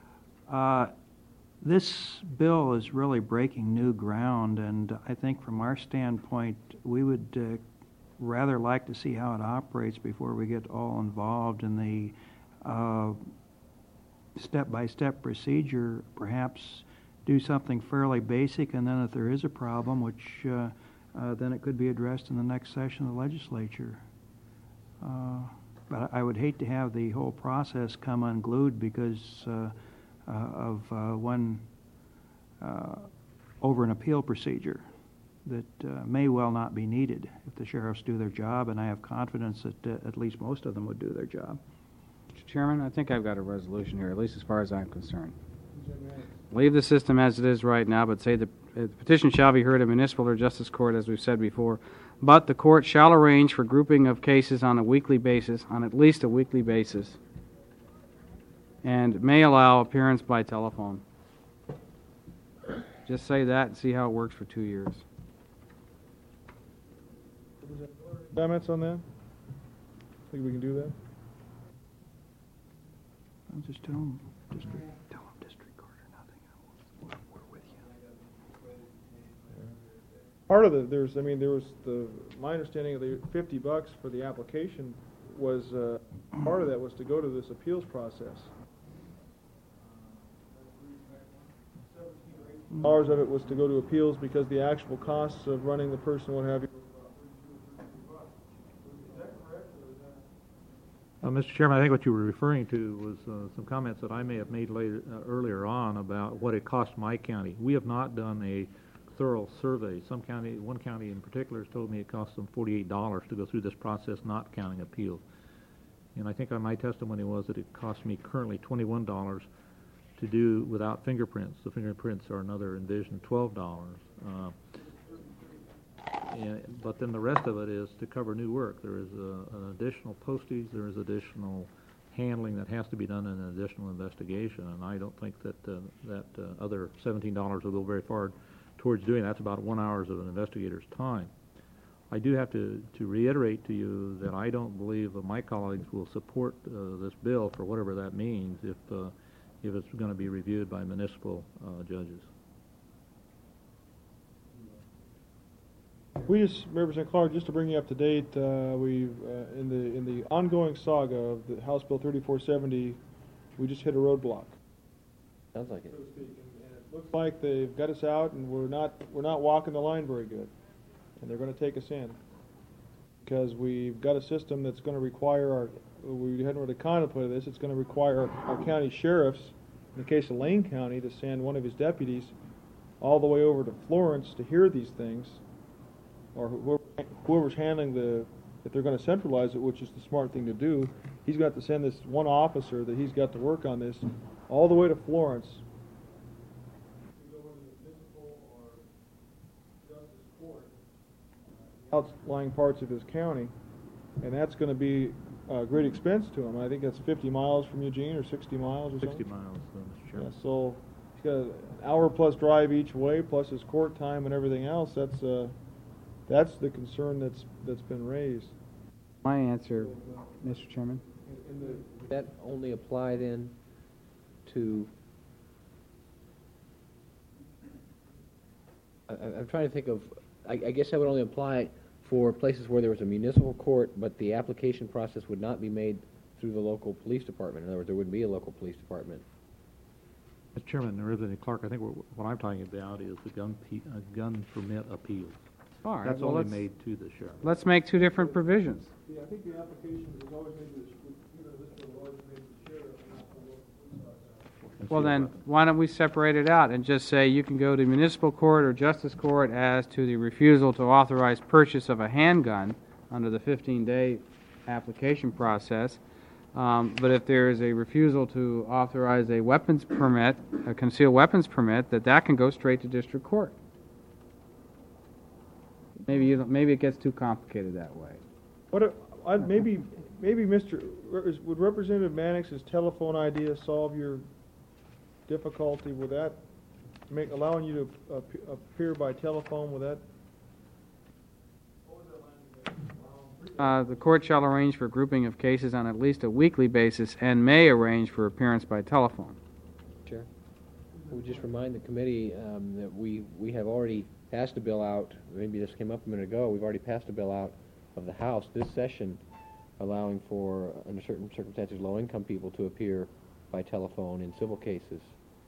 This bill is really breaking new ground, and I think from our standpoint, we would rather like to see how it operates before we get all involved in the step-by-step procedure. Perhaps do something fairly basic, and then if there is a problem, which then it could be addressed in the next session of the legislature. But I would hate to have the whole process come unglued because of one over an appeal procedure that may well not be needed if the sheriffs do their job, and I have confidence that at least most of them would do their job. Mr. Chairman, I think I've got a resolution here, at least as far as I'm concerned. Leave the system as it is right now, but say the petition shall be heard in municipal or justice court, as we've said before, but the court shall arrange for grouping of cases on a weekly basis, on at least a weekly basis, and may allow appearance by telephone. Just say that and see how it works for 2 years. Comments on that? Think we can do that? I'll just tell them district court or nothing. We're with you. Part of my understanding of the $50 for the application was, part of that was to go to this appeals process. 17 or 18 dollars of it was to go to appeals because the actual costs of running the person, what have you. Mr. Chairman, I think what you were referring to was some comments that I may have made earlier on about what it cost my county. We have not done a thorough survey. One county in particular has told me it cost them $48 to go through this process, not counting appeals. And I think my testimony was that it cost me currently $21 to do without fingerprints. The fingerprints are another envision $12. But then the rest of it is to cover new work. There is an additional postage, there is additional handling that has to be done in an additional investigation, and I don't think that that other $17 will go very far towards doing that. That's about 1 hour of an investigator's time. I do have to reiterate to you that I don't believe that my colleagues will support this bill for whatever that means if it's going to be reviewed by municipal judges. We just, Representative Clark, just to bring you up to date, we've in the ongoing saga of the House Bill 3470, we just hit a roadblock. Sounds like it. So to speak, and it looks like they've got us out, and we're not walking the line very good, and they're going to take us in because we've got a system that's going to require we hadn't really contemplated this. It's going to require our county sheriffs, in the case of Lane County, to send one of his deputies all the way over to Florence to hear these things, or whoever's handling if they're going to centralize it, which is the smart thing to do, he's got to send this one officer that he's got to work on this all the way to Florence. Outlying parts of his county, and that's going to be a great expense to him. I think that's 50 miles from Eugene, or 60 miles or something. 60 miles, Mr. Chairman. Yeah, so he's got an hour plus drive each way, plus his court time and everything else. That's the concern that's been raised. My answer, Mr. Chairman. Does that only apply then to? I'm trying to think of. I guess that would only apply for places where there was a municipal court, but the application process would not be made through the local police department. In other words, there wouldn't be a local police department. Mr. Chairman, Representative Clark, I think what I'm talking about is the gun permit appeals. All right, That's well, only made to the sheriff. let's make two different provisions. Yeah, I think the application is always made to this will always made to the sheriff and not the local police officer. Well, then, why don't we separate it out and just say you can go to municipal court or justice court as to the refusal to authorize purchase of a handgun under the 15-day application process. But if there is a refusal to authorize a weapons permit, a concealed weapons permit, that can go straight to district court. Maybe it gets too complicated that way. Maybe would Representative Mannix's telephone idea solve your difficulty with that? Allowing you to appear by telephone with that? The court shall arrange for grouping of cases on at least a weekly basis and may arrange for appearance by telephone. Chair, I would just remind the committee that we have already passed a bill out. Maybe this came up a minute ago. We've already passed a bill out of the House this session, allowing for, under certain circumstances, low-income people to appear by telephone in civil cases.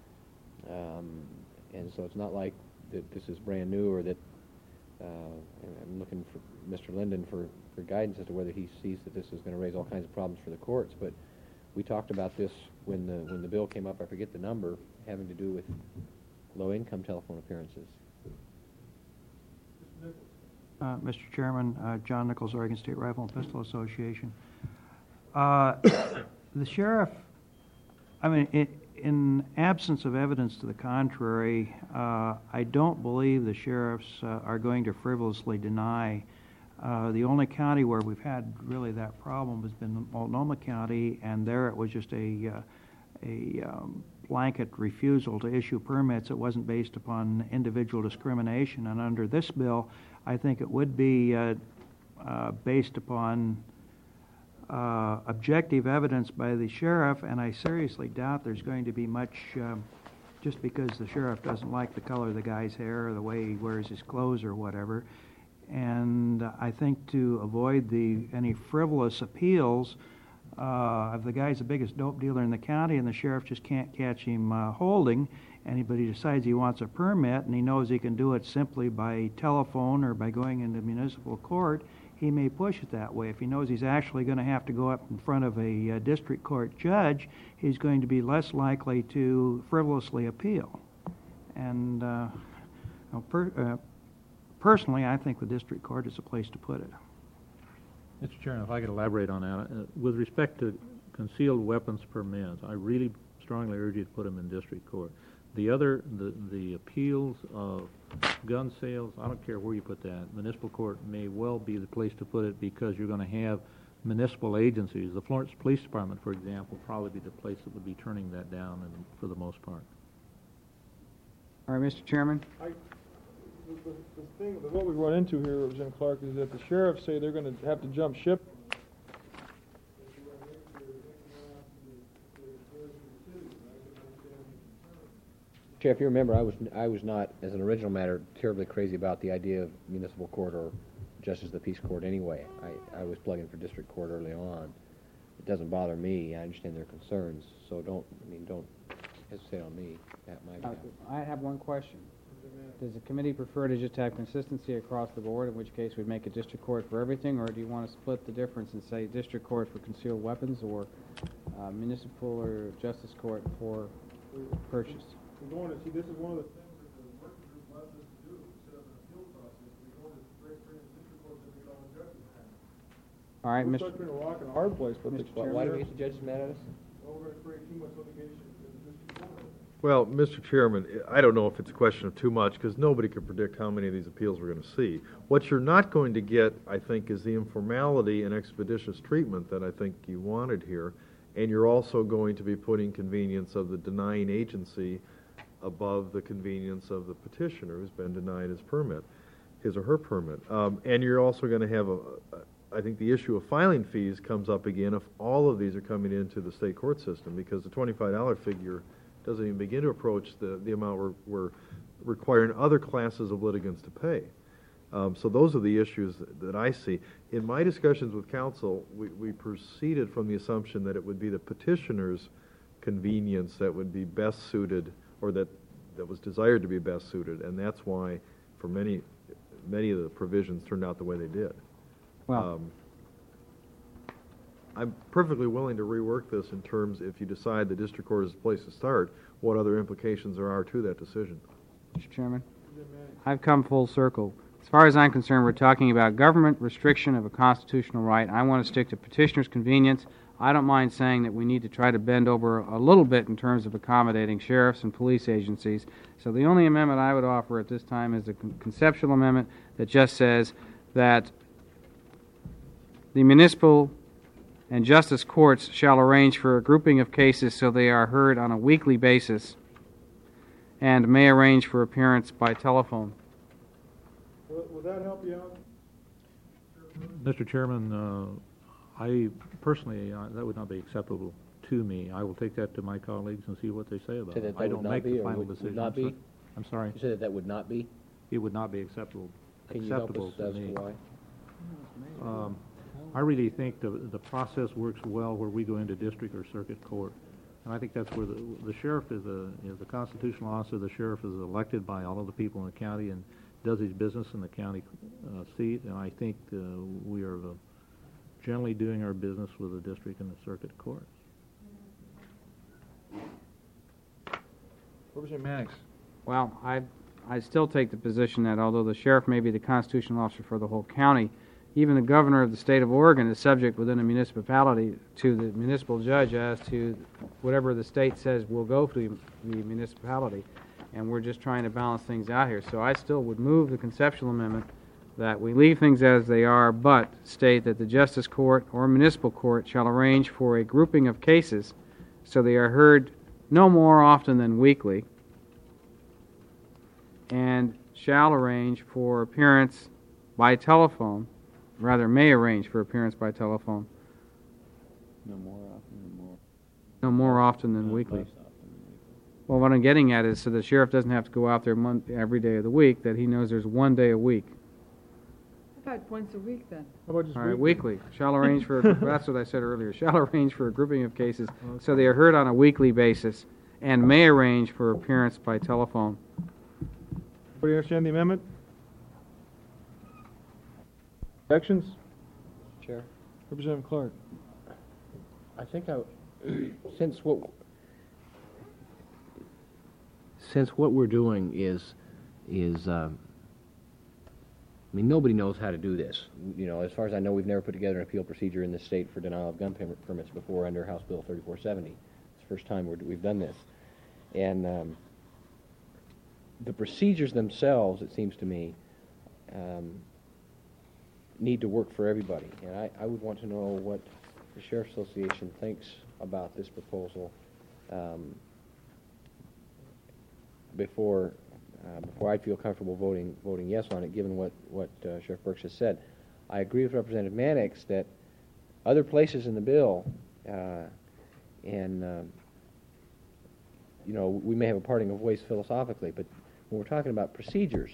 And so it's not like that this is brand new, or that I'm looking for Mr. Linden for guidance as to whether he sees that this is going to raise all kinds of problems for the courts. But we talked about this when the bill came up. I forget the number, having to do with low-income telephone appearances. Mr. Chairman, John Nichols, Oregon State Rifle and Pistol Association. The sheriff, in absence of evidence to the contrary, I don't believe the sheriffs are going to frivolously deny. The only county where we've had really that problem has been Multnomah County, and there it was just a blanket refusal to issue permits. It wasn't based upon individual discrimination, and under this bill, I think it would be based upon objective evidence by the sheriff, and I seriously doubt there's going to be much, just because the sheriff doesn't like the color of the guy's hair or the way he wears his clothes or whatever. And I think to avoid any frivolous appeals, if the guy's the biggest dope dealer in the county and the sheriff just can't catch him holding, anybody decides he wants a permit and he knows he can do it simply by telephone or by going into municipal court, he may push it that way. If he knows he's actually going to have to go up in front of a district court judge, he's going to be less likely to frivolously appeal. And personally, I think the district court is a place to put it. Mr. Chairman, if I could elaborate on that. With respect to concealed weapons permits, I really strongly urge you to put them in district court. The appeals of gun sales, I don't care where you put that. Municipal court may well be the place to put it because you're going to have municipal agencies. The Florence Police Department, for example, will probably be the place that would be turning that down for the most part. All right, Mr. Chairman? The thing, what we run into here, Representative Clark, is that the sheriffs say they're going to have to jump ship. Chair, if you remember, I was not, as an original matter, terribly crazy about the idea of municipal court or justice of the peace court anyway. I was plugging for district court early on. It doesn't bother me. I understand their concerns, so don't hesitate on me. I have one question. Does the committee prefer to just have consistency across the board, in which case we'd make a district court for everything, or do you want to split the difference and say district court for concealed weapons or municipal or justice court for purchase? We're going to see, this is one of the things that the working group left us to do, set up an appeal process. We're going to bring the district court to make all the judges mad. All right, We're Mr. stuck in a rock and a hard place, but Why do we get the judges mad at us? Well, we're going to create too much litigation in the district court. Well, Mr. Chairman, I don't know if it's a question of too much, because nobody could predict how many of these appeals we're going to see. What you're not going to get, I think, is the informality and expeditious treatment that I think you wanted here, and you're also going to be putting convenience of the denying agency above the convenience of the petitioner who's been denied his permit, his or her permit. And you're also going to have I think the issue of filing fees comes up again if all of these are coming into the state court system, because the $25 figure doesn't even begin to approach the amount we're requiring other classes of litigants to pay. So those are the issues that I see. In my discussions with counsel, we proceeded from the assumption that it would be the petitioner's convenience that would be best suited, or that was desired to be best suited, and that's why for many of the provisions turned out the way they did. Well, I'm perfectly willing to rework this in terms, if you decide the district court is the place to start, what other implications there are to that decision. Mr. Chairman, I've come full circle. As far as I'm concerned, we're talking about government restriction of a constitutional right. I want to stick to petitioner's convenience. I don't mind saying that we need to try to bend over a little bit in terms of accommodating sheriffs and police agencies. So the only amendment I would offer at this time is a conceptual amendment that just says that the municipal and justice courts shall arrange for a grouping of cases so they are heard on a weekly basis and may arrange for appearance by telephone. Will that help you out? Mr. Chairman, I personally, that would not be acceptable to me. I will take that to my colleagues and see what they say about it. I don't make the final decision. Not be? I'm sorry? You said that would not be? It would not be acceptable Can you help us to as to me. why? I really think the process works well where we go into district or circuit court. And I think that's where the sheriff is a constitutional officer. The sheriff is elected by all of the people in the county and does his business in the county seat. And I think we are generally doing our business with the district and the circuit courts. Representative Mannix. Well, I still take the position that although the sheriff may be the constitutional officer for the whole county, even the governor of the state of Oregon is subject within a municipality to the municipal judge as to whatever the state says will go to the municipality. And we're just trying to balance things out here. So I still would move the conceptual amendment that we leave things as they are, but state that the justice court or municipal court shall arrange for a grouping of cases so they are heard no more often than weekly, and shall arrange for appearance by telephone, rather may arrange for appearance by telephone no more often than weekly. Well, what I'm getting at is so the sheriff doesn't have to go out there every day of the week, that he knows there's one day a week. I thought once a week then. How about just All right, weekly. Shall arrange for, that's what I said earlier, shall arrange for a grouping of cases so they are heard on a weekly basis and may arrange for appearance by telephone. Everybody understand the amendment? Objections? Chair? Representative Clark. I think since what we're doing is I mean, nobody knows how to do this. You know, as far as I know, we've never put together an appeal procedure in this state for denial of gun permits before under House Bill 3470. It's the first time we've done this. And the procedures themselves, it seems to me, need to work for everybody. And I would want to know what the Sheriff's Association thinks about this proposal before I'd feel comfortable voting yes on it, given what Sheriff Burks has said. I agree with Representative Mannix that other places in the bill, you know, we may have a parting of ways philosophically, but when we're talking about procedures,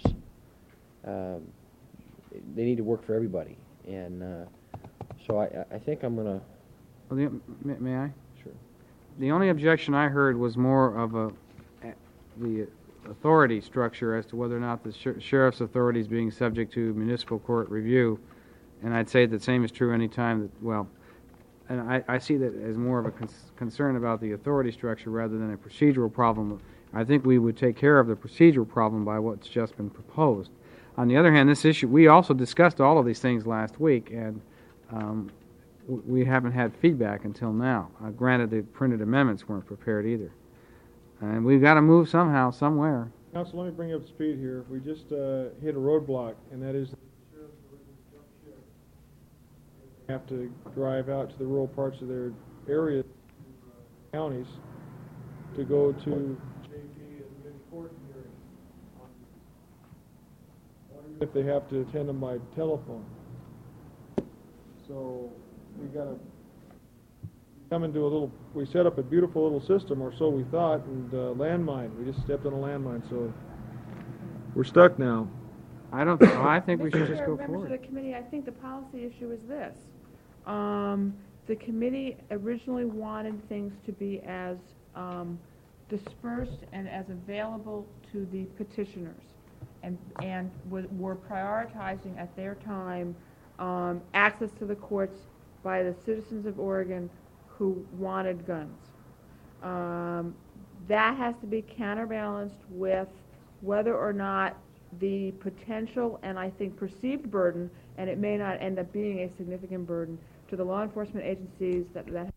they need to work for everybody. And so I think I'm going to... Well, may I? Sure. The only objection I heard was more of the authority structure as to whether or not the sheriff's authority is being subject to municipal court review. And I'd say the same is true any time that, well, and I see that as more of a concern about the authority structure rather than a procedural problem. I think we would take care of the procedural problem by what's just been proposed. On the other hand, this issue, we also discussed all of these things last week, and we haven't had feedback until now. Granted, the printed amendments weren't prepared either. And we've got to move somehow, somewhere. Council, let me bring you up to speed here. We just hit a roadblock, and that is they have to drive out to the rural parts of their area, counties, to go to JP and mid-court hearing. If they have to attend them by telephone. So we got to come into we set up a beautiful little system, or so we thought, and landmine. We just stepped on a landmine, so we're stuck now. I think we should just go Members of forward. the committee, I think the policy issue is this. The committee originally wanted things to be as dispersed and as available to the petitioners, and were prioritizing at their time access to the courts by the citizens of Oregon who wanted guns. That has to be counterbalanced with whether or not the potential and I think perceived burden, and it may not end up being a significant burden, to the law enforcement agencies that